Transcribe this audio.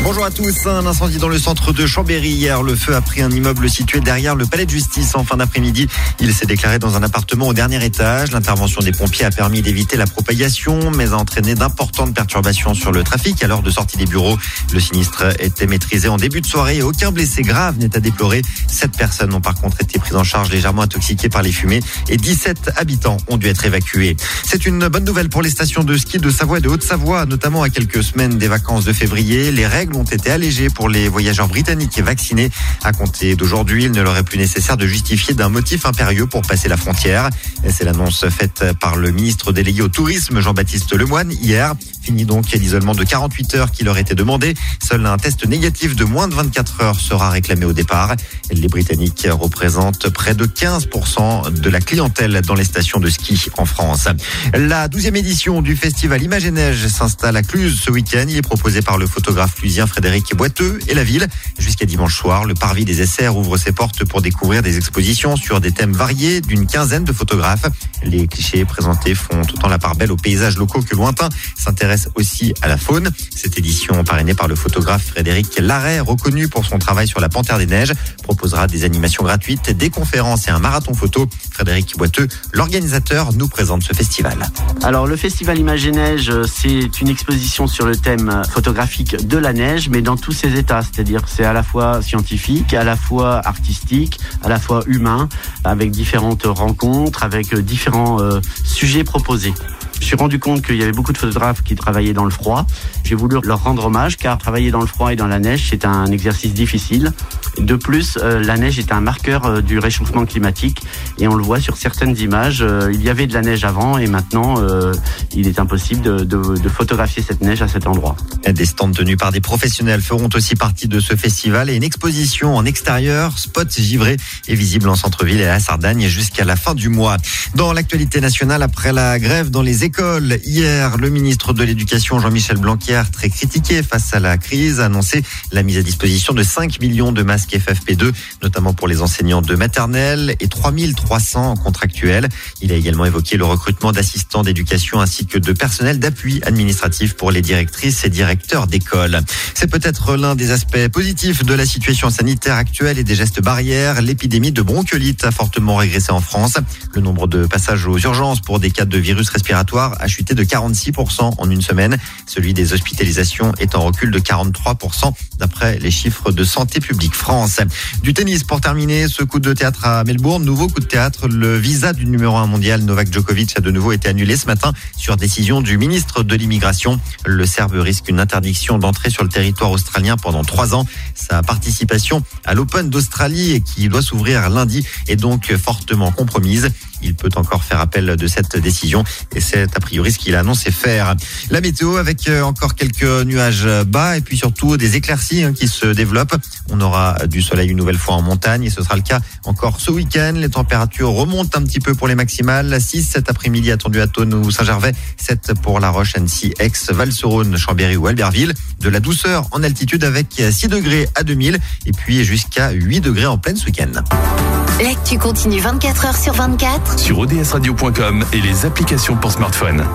Bonjour à tous. Un incendie dans le centre de Chambéry hier. Le feu a pris un immeuble situé derrière le palais de justice en fin d'après-midi. Il s'est déclaré dans un appartement au dernier étage. L'intervention des pompiers a permis d'éviter la propagation, mais a entraîné d'importantes perturbations sur le trafic à l'heure de sortie des bureaux. Le sinistre était maîtrisé en début de soirée et aucun blessé grave n'est à déplorer. 7 personnes ont par contre été prises en charge légèrement intoxiquées par les fumées et 17 habitants ont dû être évacués. C'est une bonne nouvelle pour les stations de ski de Savoie et de Haute-Savoie, notamment à quelques semaines des vacances de février. Les règles ont été allégées pour les voyageurs britanniques et vaccinés. À compter d'aujourd'hui, il ne leur est plus nécessaire de justifier d'un motif impérieux pour passer la frontière. C'est l'annonce faite par le ministre délégué au tourisme, Jean-Baptiste Lemoyne, hier. Fini donc l'isolement de 48 heures qui leur était demandé. Seul un test négatif de moins de 24 heures sera réclamé au départ. Les Britanniques représentent près de 15% de la clientèle dans les stations de ski en France. La 12e édition du festival Images et Neige s'installe à Cluses ce week-end. Il est proposé par le photographe clusien Frédéric Boiteux et la ville. Jusqu'à dimanche soir, le Parvis des SR ouvre ses portes pour découvrir des expositions sur des thèmes variés d'une quinzaine de photographes. Les clichés présentés font autant la part belle aux paysages locaux que lointains, s'intéressent aussi à la faune. Cette édition, parrainée par le photographe Frédéric Larrey, reconnu pour son travail sur la Panthère des Neiges, proposera des animations gratuites, des conférences et un marathon photo. Frédéric Boiteux, l'organisateur, nous présente ce festival. Alors le festival Images et Neige, c'est une exposition sur le thème photographique de la neige, mais dans tous ses états, c'est-à-dire c'est à la fois scientifique, à la fois artistique, à la fois humain, avec différentes rencontres, avec différents sujets proposés. Je me suis rendu compte qu'il y avait beaucoup de photographes qui travaillaient dans le froid. J'ai voulu leur rendre hommage car travailler dans le froid et dans la neige, c'est un exercice difficile. De plus, la neige est un marqueur du réchauffement climatique et on le voit sur certaines images. Il y avait de la neige avant et maintenant, il est impossible de photographier cette neige à cet endroit. Des stands tenus par des professionnels feront aussi partie de ce festival et une exposition en extérieur, Spots givrés, est visible en centre-ville et à la Sardagne jusqu'à la fin du mois. Dans l'actualité nationale, après la grève dans les écoles, hier, le ministre de l'Éducation, Jean-Michel Blanquer, très critiqué face à la crise, a annoncé la mise à disposition de 5 millions de masques FFP2, notamment pour les enseignants de maternelle et 3300 contractuels. Il a également évoqué le recrutement d'assistants d'éducation ainsi que de personnel d'appui administratif pour les directrices et directeurs d'école. C'est peut-être l'un des aspects positifs de la situation sanitaire actuelle et des gestes barrières. L'épidémie de bronchiolite a fortement régressé en France. Le nombre de passages aux urgences pour des cas de virus respiratoire a chuté de 46% en une semaine. Celui des hospitalisations est en recul de 43% d'après les chiffres de Santé publique France. Du tennis pour terminer, ce coup de théâtre à Melbourne, nouveau coup de théâtre. Le visa du numéro 1 mondial Novak Djokovic a de nouveau été annulé ce matin sur décision du ministre de l'Immigration. Le Serbe risque une interdiction d'entrée sur le territoire australien pendant 3 ans. Sa participation à l'Open d'Australie, qui doit s'ouvrir lundi, est donc fortement compromise. Il peut encore faire appel de cette décision et c'est a priori ce qu'il a annoncé faire. La météo avec encore quelques nuages bas et puis surtout des éclaircies qui se développent. On aura du soleil une nouvelle fois en montagne et ce sera le cas encore ce week-end. Les températures remontent un petit peu pour les maximales. 6 cet après-midi attendu à Thônes ou Saint-Gervais. 7 pour La Roche, Annecy, Aix, Val-sur-Rhône, Chambéry ou Albertville. De la douceur en altitude avec 6 degrés à 2000 et puis jusqu'à 8 degrés en pleine ce week-end. L'actu continue 24 heures sur 24 sur odsradio.com et les applications pour smartphone.